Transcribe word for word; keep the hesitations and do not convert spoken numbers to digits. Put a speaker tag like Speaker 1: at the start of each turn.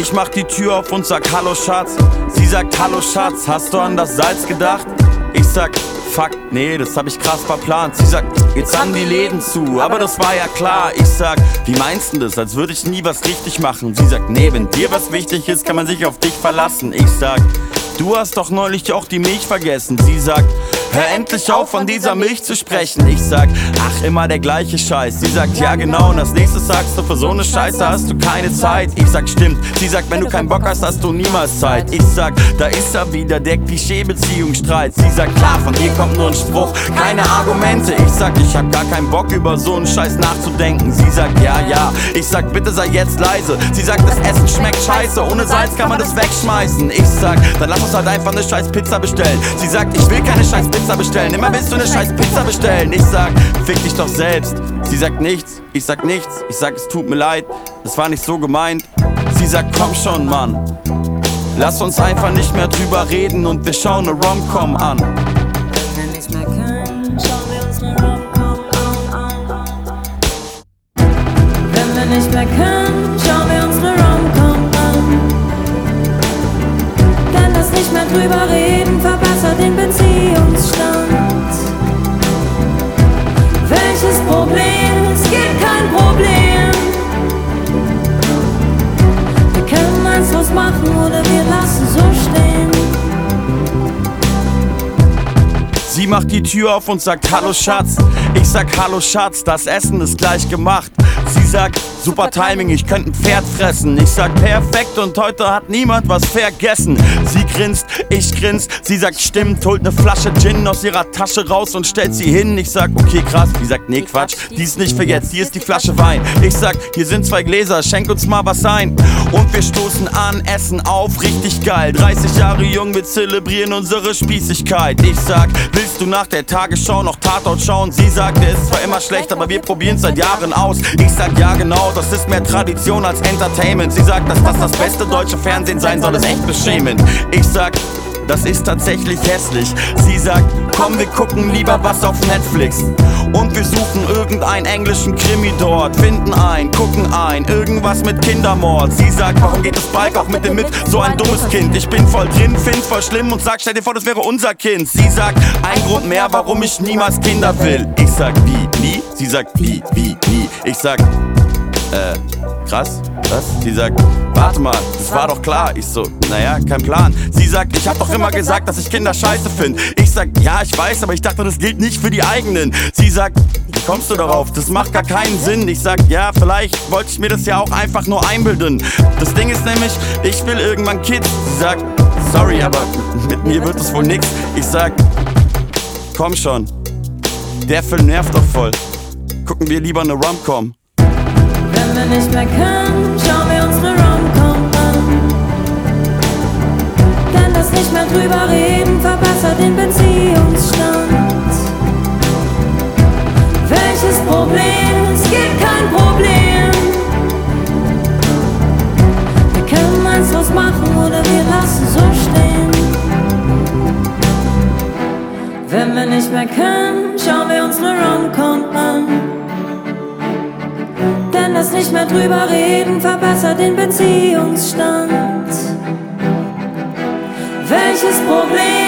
Speaker 1: Ich mach die Tür auf und sag Hallo Schatz. Sie sagt Hallo Schatz, hast du an das Salz gedacht? Ich sag fuck, nee, das hab ich krass verplant. Sie sagt, jetzt haben die Läden zu, aber das war ja klar. Ich sag, wie meinst du das, als würde ich nie was richtig machen? Sie sagt, nee, wenn dir was wichtig ist, kann man sich auf dich verlassen. Ich sag, du hast doch neulich auch die Milch vergessen. Sie sagt, hör endlich auf, von dieser Milch zu sprechen. Ich sag, ach, immer der gleiche Scheiß. Sie sagt, ja genau, und als nächstes sagst du, für so eine Scheiße hast du keine Zeit. Ich sag, stimmt. Sie sagt, wenn du keinen Bock hast, hast du niemals Zeit. Ich sag, da ist er wieder, der Klischee-Beziehungsstreit. Sie sagt, klar, von dir kommt nur ein Spruch, keine Argumente. Ich sag, ich hab gar keinen Bock, über so einen Scheiß nachzudenken. Sie sagt, ja, ja. Ich sag, bitte sei jetzt leise. Sie sagt, das Essen schmeckt scheiße, ohne Salz kann man das wegschmeißen. Ich sag, dann lass uns halt einfach eine scheiß Pizza bestellen. Sie sagt, ich will keine scheiß Pizza bestellen. Immer willst du eine scheiß Pizza bestellen. Ich sag, fick dich doch selbst. Sie sagt nichts, ich sag nichts. Ich sag, es tut mir leid, das war nicht so gemeint. Sie sagt, komm schon, Mann, lass uns einfach nicht mehr drüber reden und wir schauen eine Rom-Com an.
Speaker 2: Wenn wir nicht mehr können, schauen wir uns eine Rom-Com an. Wenn wir nicht mehr können, schauen wir uns eine Rom-Com an. Denn das nicht mehr drüber reden verbessert den Beziehungsstand. Welches Problem? Es gibt kein Problem. Wir können eins draus machen oder wir lassen so stehen.
Speaker 1: Sie macht die Tür auf und sagt Hallo Schatz. Ich sag Hallo Schatz, das Essen ist gleich gemacht. Sie sagt, super Timing, ich könnte ein Pferd fressen. Ich sag perfekt und heute hat niemand was vergessen. Sie grinst, ich grins, sie sagt stimmt, holt ne Flasche Gin aus ihrer Tasche raus und stellt sie hin. Ich sag okay krass, die sagt nee Quatsch, die ist nicht für jetzt, hier ist die Flasche Wein. Ich sag, hier sind zwei Gläser, schenk uns mal was ein. Und wir stoßen an, essen auf, richtig geil. dreißig Jahre jung, wir zelebrieren unsere Spießigkeit. Ich sag, willst du nach der Tagesschau noch Tatort schauen? Sie sagt, der ist zwar immer schlecht, aber wir probieren's seit Jahren aus. Ich sag, ja genau, das ist mehr Tradition als Entertainment. Sie sagt, dass das das beste deutsche Fernsehen sein soll, ist echt beschämend. Ich sag, das ist tatsächlich hässlich. Sie sagt, komm, wir gucken lieber was auf Netflix. Und wir suchen irgendeinen englischen Krimi dort. Finden ein, gucken ein, irgendwas mit Kindermord. Sie sagt, warum geht das Bike auch mit dem mit? So ein dummes Kind. Ich bin voll drin, find's voll schlimm und sag, stell dir vor, das wäre unser Kind. Sie sagt, ein Grund mehr, warum ich niemals Kinder will. Ich sag, wie, nie? Sie sagt, wie, wie, nie? Ich sag, äh, krass, was? Sie sagt, warte mal, das war doch klar. Ich so, naja, kein Plan. Sie sagt, ich hab doch immer gesagt, dass ich Kinder scheiße find. Ich sag, ja, ich weiß, aber ich dachte, das gilt nicht für die eigenen. Sie sagt, wie kommst du darauf? Das macht gar keinen Sinn. Ich sag, ja, vielleicht wollte ich mir das ja auch einfach nur einbilden. Das Ding ist nämlich, ich will irgendwann Kids. Sie sagt, sorry, aber mit mir wird es wohl nix. Ich sag, komm schon, der Film nervt doch voll. Gucken wir lieber eine Rom-Com.
Speaker 2: Wenn wir nicht mehr können, schauen wir uns eine Rom-Com an. Denn das nicht mehr drüber reden verbessert den Beziehungsstand. Welches Problem? Es gibt kein Problem. Wir können eins draus machen oder wir lassen so stehen. Wenn wir nicht mehr können, schauen wir uns eine Rom-Com an. Denn das nicht mehr drüber reden verbessert den Beziehungsstand. Welches Problem?